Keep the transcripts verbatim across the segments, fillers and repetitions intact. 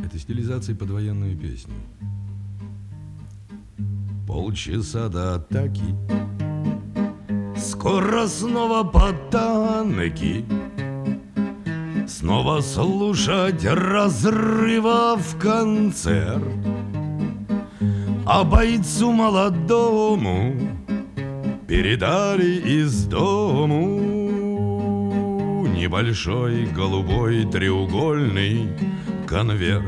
Это стилизация под военную песню. Полчаса до атаки, скоро снова потанки, снова слушать разрывов концерт. А бойцу молодому передали из дому небольшой голубой треугольный конверт.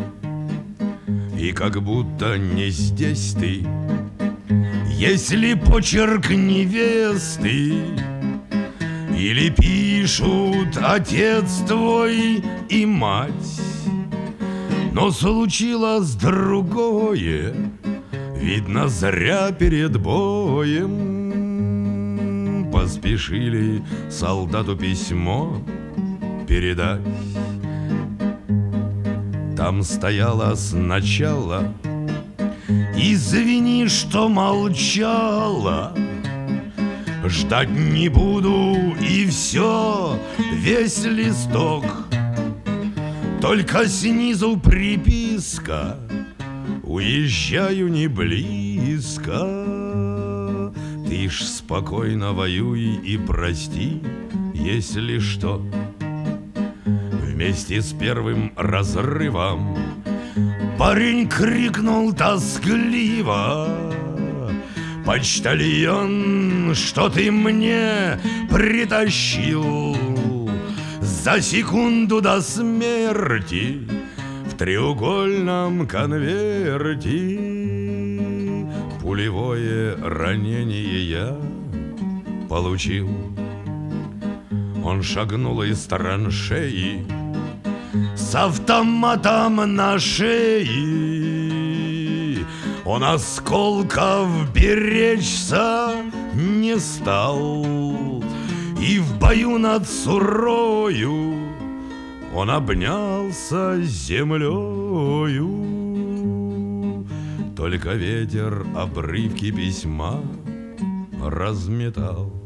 И как будто не здесь ты, если почерк невесты, или пишут отец твой и мать. Но случилось другое, видно, зря перед боем поспешили солдату письмо передать. Там стояло сначала: извини, что молчала, ждать не буду, и все, весь листок. Только снизу приписка: уезжаю не близко. Ты ж спокойно воюй и прости, если что. Вместе с первым разрывом парень крикнул тоскливо: почтальон, что ты мне притащил за секунду до смерти в треугольном конверте? Пулевое ранение я получил. Он шагнул из траншеи с автоматом на шее. Он осколков беречься не стал, и в бою над Сурою он обнялся с землею. Только ветер обрывки письма разметал.